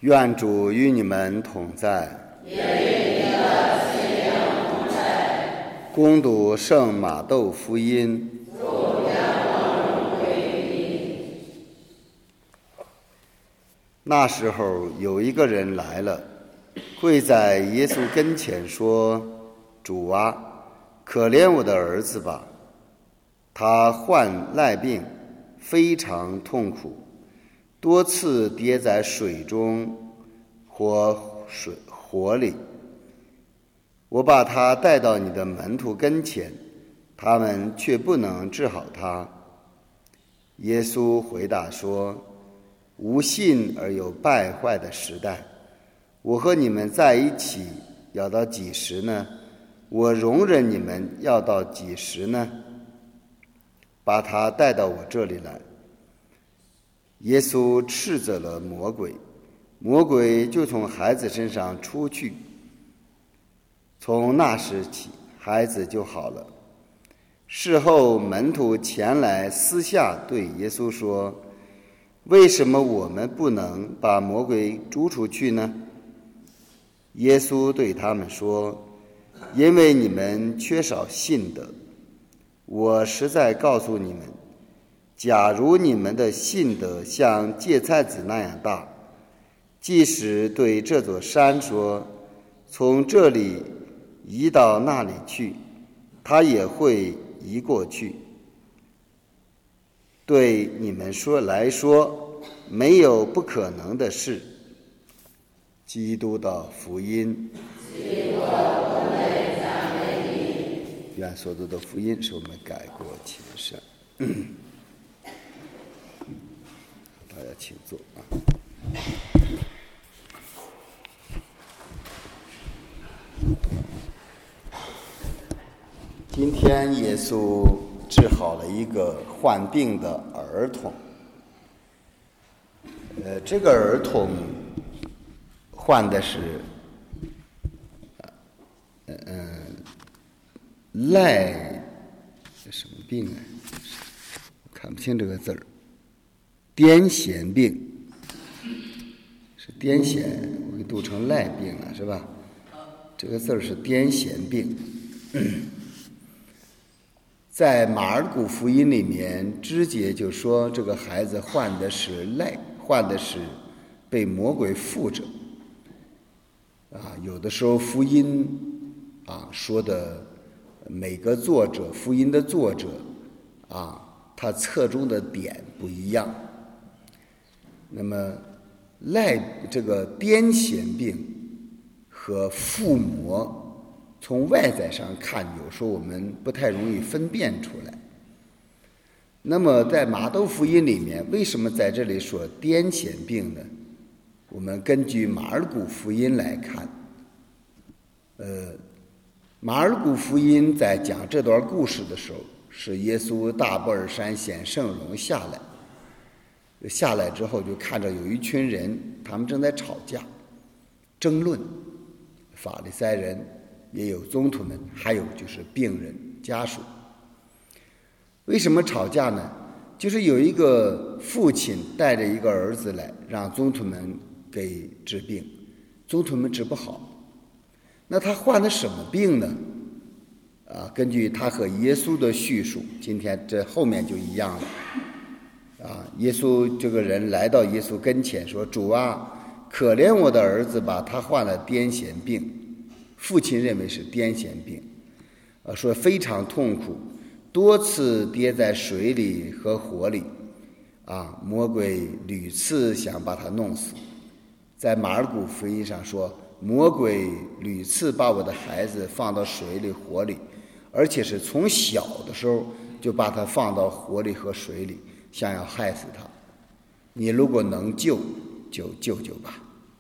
愿主与你们同在， 也与你的心灵同在。 恭读圣马窦福音。 主愿光荣归于你。 那时候有一个人来了，跪在耶稣跟前说：“主啊，可怜我的儿子吧，他患赖病，非常痛苦，多次跌在水中或火里。我把他带到你的门徒跟前，他们却不能治好他。”耶稣回答说：“无信而有败坏的时代，我和你们在一起要到几时呢？我容忍你们要到几时呢？把他带到我这里来。”耶稣斥责了魔鬼，魔鬼就从孩子身上出去。从那时起，孩子就好了。事后门徒前来私下对耶稣说：“为什么我们不能把魔鬼逐出去呢？”耶稣对他们说：“因为你们缺少信德。我实在告诉你们，假如你们的信德像芥菜籽那样大，即使对这座山说，从这里移到那里去，它也会移过去。对你们来说，没有不可能的事。”基督的福音。愿所读的福音使我们改过迁善。大家请坐啊。今天耶稣治好了一个患病的儿童。这个儿童患的是什么病啊？看不清这个字儿。癫痫病，是癫痫，我给读成赖病了，是吧？这个字儿是癫痫病。在马尔谷福音里面，直接就说这个孩子患的是赖，患的是被魔鬼附着。有的时候福音说的每个作者，福音的作者他侧重的点不一样。那么这个癫痫病和附魔，从外在上看，有时候我们不太容易分辨出来。那么在马窦福音里面，为什么在这里说癫痫病呢？我们根据马尔谷福音来看，马尔谷福音在讲这段故事的时候，是耶稣大布尔山显圣容下来之后，就看着有一群人，他们正在吵架争论，法利赛人也有宗徒们，还有就是病人家属。为什么吵架呢？就是有一个父亲带着一个儿子来，让宗徒们给治病，宗徒们治不好。那他患的什么病呢？根据他和耶稣的叙述，今天这后面就一样了。耶稣这个人来到耶稣跟前说：“主啊，可怜我的儿子吧，他患了癫痫病。”父亲认为是癫痫病，说非常痛苦，多次跌在水里和火里，魔鬼屡次想把他弄死。在马尔谷福音上说，魔鬼屡次把我的孩子放到水里火里，而且是从小的时候就把他放到火里和水里，想要害死他。你如果能救，就救救吧。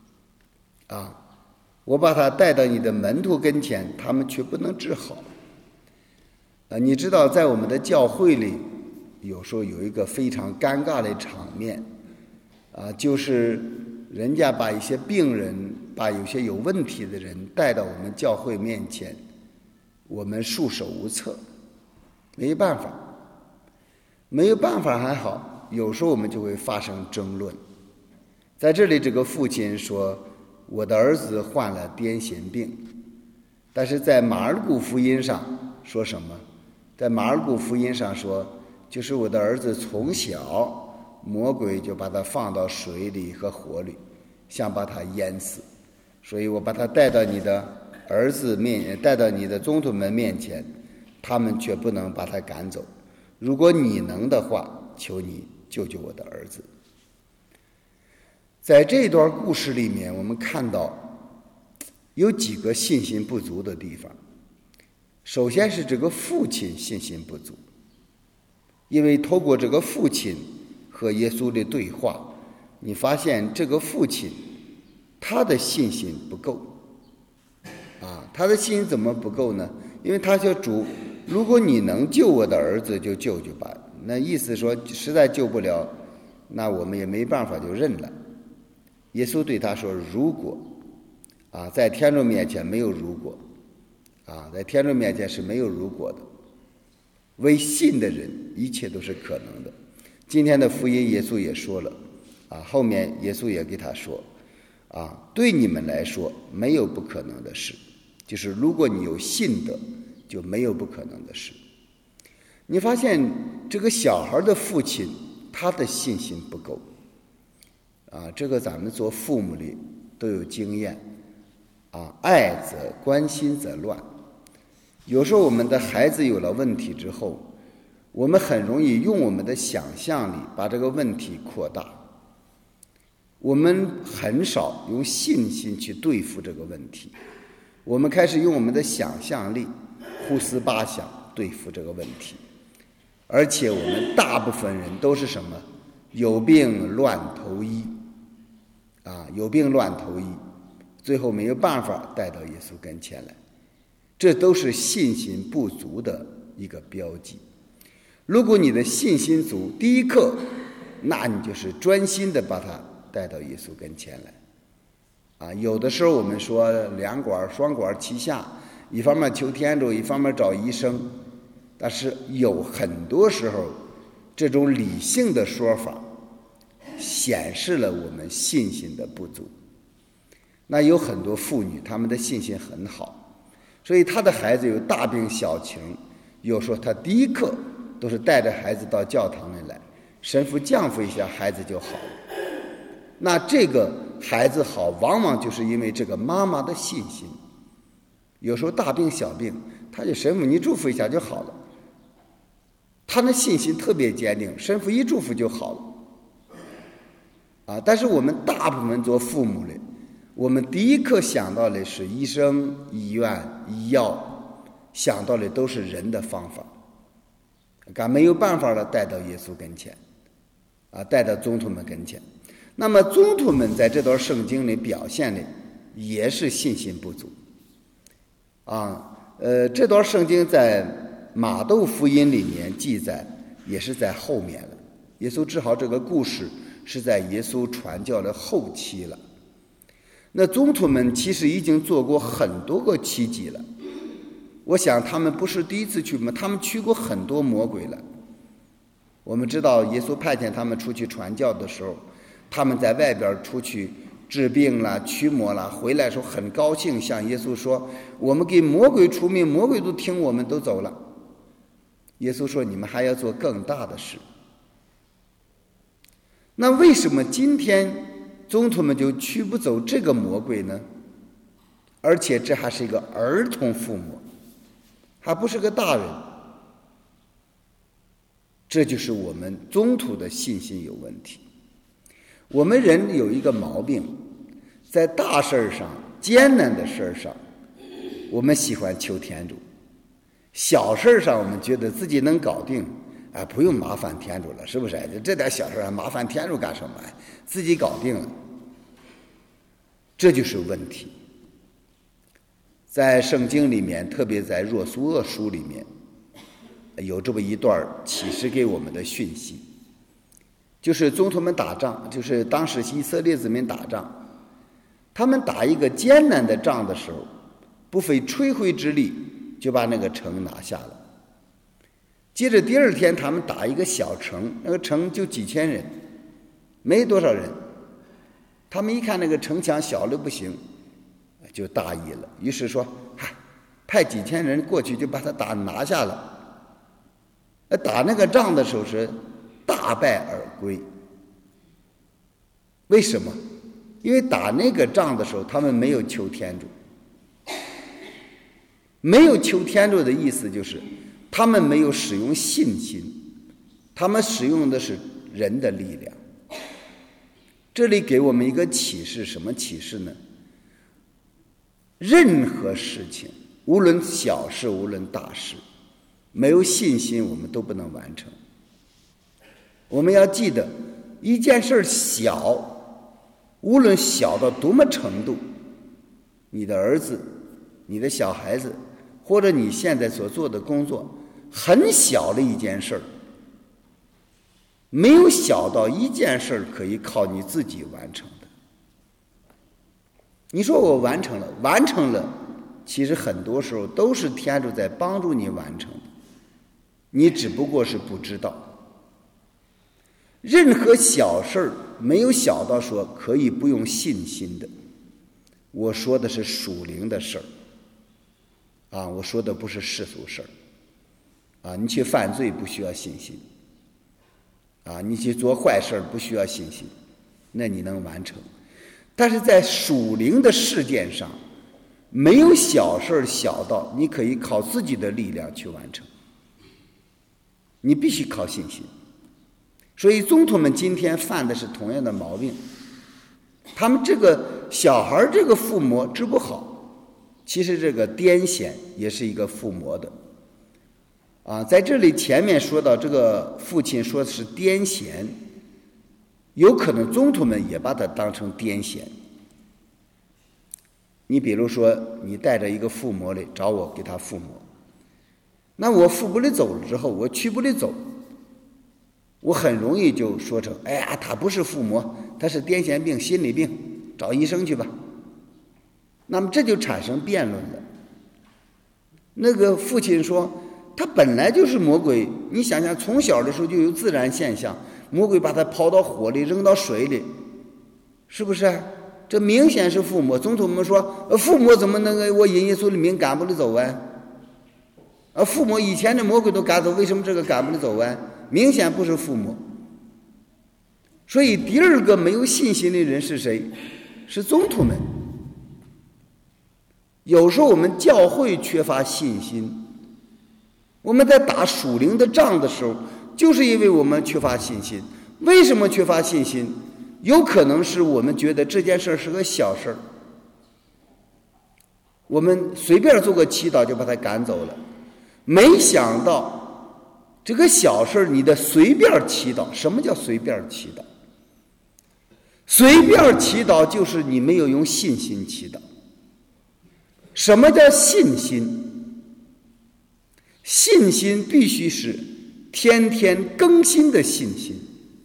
我把他带到你的门徒跟前，他们却不能治好。你知道在我们的教会里，有时候有一个非常尴尬的场面，就是人家把一些病人，把有些有问题的人带到我们教会面前，我们束手无策，没办法还好，有时候我们就会发生争论。 在这里这个父亲说我的儿子患了癫痫病，但是在马尔谷福音上说什么？在马尔谷福音上说，就是我的儿子从小魔鬼就把他放到水里和火里，想把他淹死，所以我把他带到你的儿子带到你的宗徒们面前，他们却不能把他赶走。如果你能的话，求你救救我的儿子。在这段故事里面，我们看到有几个信心不足的地方。首先是这个父亲信心不足，因为透过这个父亲和耶稣的对话，你发现这个父亲他的信心不够他的信心怎么不够呢？因为他说主，如果你能救我的儿子就救救吧，那意思说实在救不了，那我们也没办法就认了。耶稣对他说如果在天主面前没有如果在天主面前是没有如果的，为信的人一切都是可能的。今天的福音耶稣也说了后面耶稣也给他说对你们来说没有不可能的事，就是如果你有信的就没有不可能的事。你发现这个小孩的父亲他的信心不够这个咱们做父母的都有经验爱则关心则乱。有时候我们的孩子有了问题之后，我们很容易用我们的想象力把这个问题扩大，我们很少用信心去对付这个问题，我们开始用我们的想象力胡思八想对付这个问题，而且我们大部分人都是什么？有病乱投医有病乱投医，最后没有办法带到耶稣跟前来，这都是信心不足的一个标记。如果你的信心足，第一课那你就是专心的把他带到耶稣跟前来有的时候我们说两管双管齐下，一方面求天主，一方面找医生，但是有很多时候这种理性的说法显示了我们信心的不足。那有很多妇女她们的信心很好，所以她的孩子有大病小情，有时候她第一课都是带着孩子到教堂里来，神父降服一下孩子就好了。那这个孩子好往往就是因为这个妈妈的信心，有时候大病小病他就神父你祝福一下就好了，他的信心特别坚定，神父一祝福就好了但是我们大部分做父母的，我们第一刻想到的是医生、医院、医药，想到的都是人的方法，没有办法了带到耶稣跟前带到宗徒们跟前。那么宗徒们在这段圣经里表现的也是信心不足这段圣经在马窦福音里面记载也是在后面了，耶稣治好这个故事是在耶稣传教的后期了。那宗徒们其实已经做过很多个奇迹了，我想他们不是第一次去吗？他们去过很多魔鬼了。我们知道耶稣派遣他们出去传教的时候，他们在外边出去治病了、驱魔了，回来时候很高兴，向耶稣说我们给魔鬼出命，魔鬼都听我们都走了。耶稣说你们还要做更大的事。那为什么今天宗徒们就驱不走这个魔鬼呢？而且这还是一个儿童附魔，还不是个大人。这就是我们宗徒的信心有问题。我们人有一个毛病，在大事上、艰难的事上，我们喜欢求天主；小事上，我们觉得自己能搞定，不用麻烦天主了，是不是？这点小事还麻烦天主干什么？自己搞定了，这就是问题。在圣经里面，特别在若苏厄书里面，有这么一段启示给我们的讯息，就是宗徒们打仗，就是当时以色列子民打仗，他们打一个艰难的仗的时候，不费吹灰之力就把那个城拿下了。接着第二天他们打一个小城，那个城就几千人，没多少人， 他们一看那个城墙小的不行，就大意了，于是说派几千人过去就把他拿下了。打那个仗的时候是大败而归。为什么？因为打那个仗的时候他们没有求天主。没有求天主的意思就是他们没有使用信心，他们使用的是人的力量。这里给我们一个启示，什么启示呢？任何事情，无论小事无论大事，没有信心我们都不能完成。我们要记得，一件事小，无论小到多么程度，你的儿子，你的小孩子，或者你现在所做的工作，很小的一件事，没有小到一件事可以靠你自己完成的。你说我完成了，其实很多时候都是天主在帮助你完成的，你只不过是不知道。任何小事没有小到说可以不用信心的。我说的是属灵的事儿，我说的不是世俗事儿。你去犯罪不需要信心，你去做坏事不需要信心，那你能完成。但是在属灵的事件上，没有小事小到你可以靠自己的力量去完成，你必须靠信心。所以宗徒们今天犯的是同样的毛病，他们这个小孩这个附魔治不好，其实这个癫痫也是一个附魔的。在这里前面说到这个父亲说是癫痫，有可能宗徒们也把它当成癫痫。你比如说你带着一个附魔来找我给他附魔，那我附不了走了之后，我去不了走，我很容易就说成他不是附魔，他是癫痫病心理病，找医生去吧。那么这就产生辩论了。那个父亲说他本来就是魔鬼，你想想从小的时候就有自然现象，魔鬼把他抛到火里扔到水里，是不是？这明显是附魔。宗徒们说附魔怎么能够我因耶稣的名赶不了走附魔以前的魔鬼都赶走，为什么这个赶不了走明显不是附魔。所以第二个没有信心的人是谁？是宗徒们。有时候我们教会缺乏信心，我们在打属灵的仗的时候，就是因为我们缺乏信心。为什么缺乏信心？有可能是我们觉得这件事是个小事，我们随便做个祈祷就把他赶走了。没想到这个小事你的随便祈祷，什么叫随便祈祷？随便祈祷就是你没有用信心祈祷。什么叫信心？信心必须是天天更新的信心。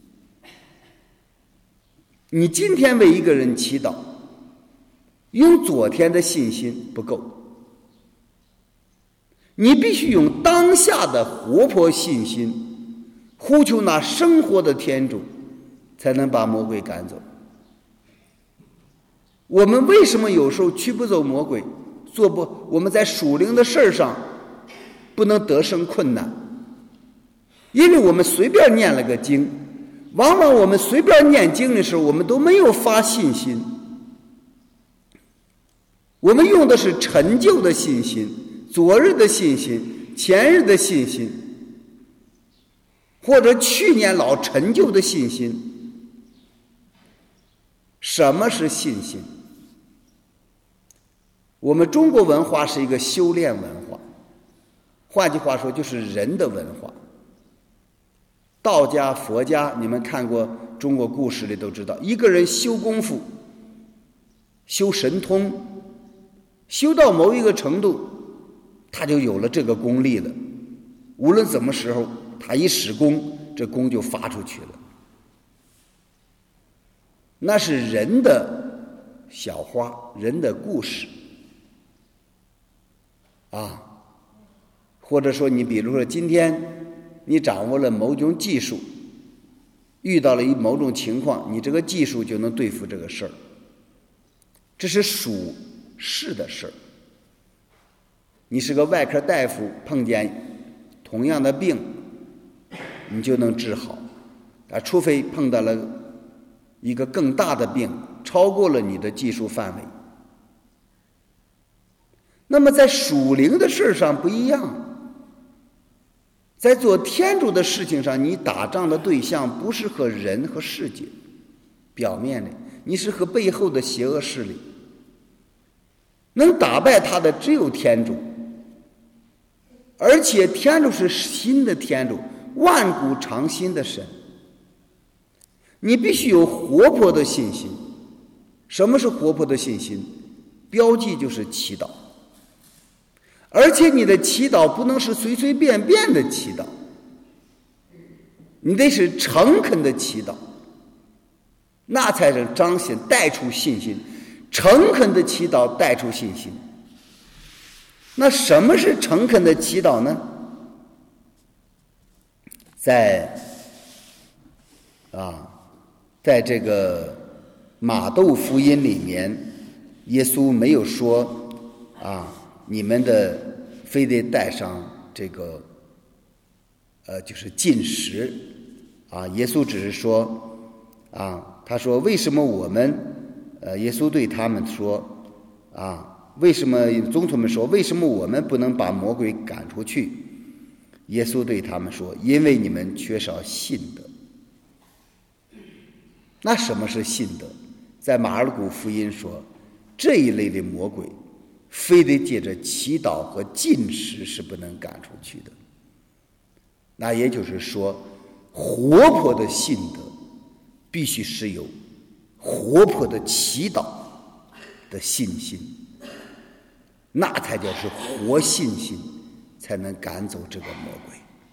你今天为一个人祈祷，用昨天的信心不够，你必须用当下的活泼信心，呼求那生活的天主，才能把魔鬼赶走。我们为什么有时候驱不走魔鬼，我们在属灵的事上不能得胜困难？因为我们随便念了个经，往往我们随便念经的时候，我们都没有发信心，我们用的是陈旧的信心，昨日的信心，前日的信心，或者去年老陈旧的信心。什么是信心？我们中国文化是一个修炼文化，换句话说就是人的文化。道家、佛家，你们看过中国故事里都知道，一个人修功夫、修神通，修到某一个程度，他就有了这个功力了。无论什么时候，他一使功，这功就发出去了。那是人的小花，人的故事或者说你比如说今天你掌握了某种技术， 遇到了某种情况，你这个技术就能对付这个事儿，这是属世的事儿。你是个外科大夫，碰见同样的病，你就能治好除非碰到了一个更大的病，超过了你的技术范围。那么在属灵的事上不一样，在做天主的事情上，你打仗的对象不是和人和世界表面的，你是和背后的邪恶势力，能打败他的只有天主，而且天主是新的天主，万古长新的神。你必须有活泼的信心。什么是活泼的信心？标记就是祈祷，而且你的祈祷不能是随随便便的祈祷，你得是诚恳的祈祷，那才能彰显带出信心。诚恳的祈祷带出信心。那什么是诚恳的祈祷呢？在这个马窦福音里面，耶稣没有说你们的非得带上这个就是禁食耶稣只是说他说为什么我们耶稣对他们说为什么宗徒们说为什么我们不能把魔鬼赶出去？耶稣对他们说，因为你们缺少信德。那什么是信德？在马尔谷福音说，这一类的魔鬼非得借着祈祷和禁食是不能赶出去的。那也就是说，活泼的信德必须是有活泼的祈祷的信心，那才叫是活信心，才能赶走这个魔鬼。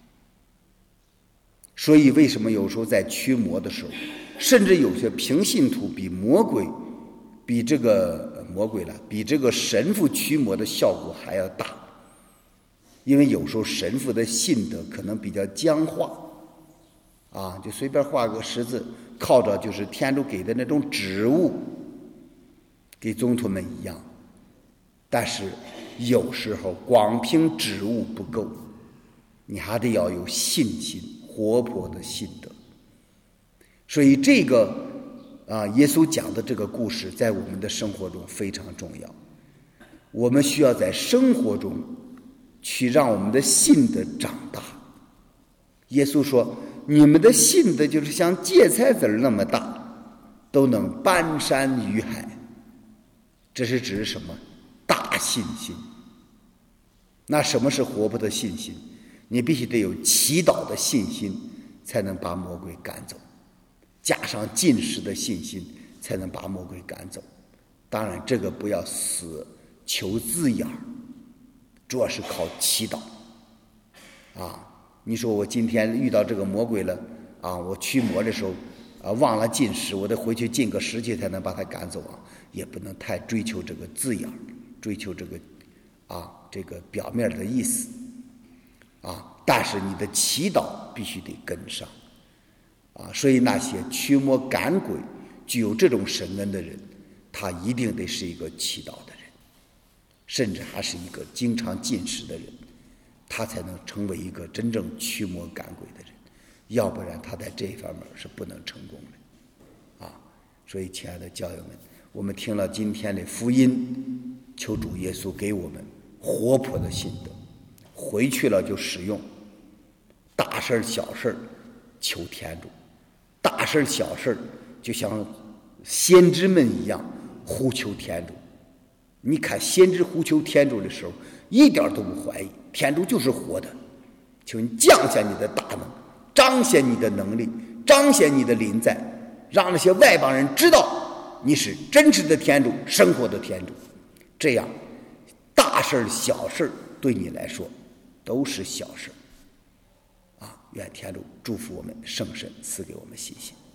所以为什么有时候在驱魔的时候，甚至有些平信徒比这个神父驱魔的效果还要大？因为有时候神父的信德可能比较僵化就随便画个十字，靠着就是天主给的那种职务给宗徒们一样。但是有时候光凭职务不够，你还得要有信心，活泼的信德。所以这个耶稣讲的这个故事在我们的生活中非常重要。我们需要在生活中去让我们的信德长大。耶稣说，你们的信德就是像芥菜籽那么大，都能搬山于海。这是指什么？大信心。那什么是活泼的信心？你必须得有祈祷的信心，才能把魔鬼赶走，加上禁食的信心，才能把魔鬼赶走。当然这个不要死求字眼，主要是靠祈祷你说我今天遇到这个魔鬼了我驱魔的时候忘了禁食，我得回去禁个食去才能把他赶走也不能太追求这个字眼，追求这个表面的意思但是你的祈祷必须得跟上所以那些驱魔赶鬼具有这种神恩的人，他一定得是一个祈祷的人，甚至还是一个经常禁食的人，他才能成为一个真正驱魔赶鬼的人，要不然他在这方面是不能成功的所以亲爱的教友们，我们听了今天的福音，求主耶稣给我们活泼的信德，回去了就使用，大事小事求天主，大事小事就像先知们一样呼求天主。你看先知呼求天主的时候，一点都不怀疑，天主就是活的，求你降下你的大能，彰显你的能力，彰显你的临在，让那些外邦人知道你是真实的天主，生活的天主。这样大事小事对你来说都是小事愿天主祝福我们，圣神赐给我们信心。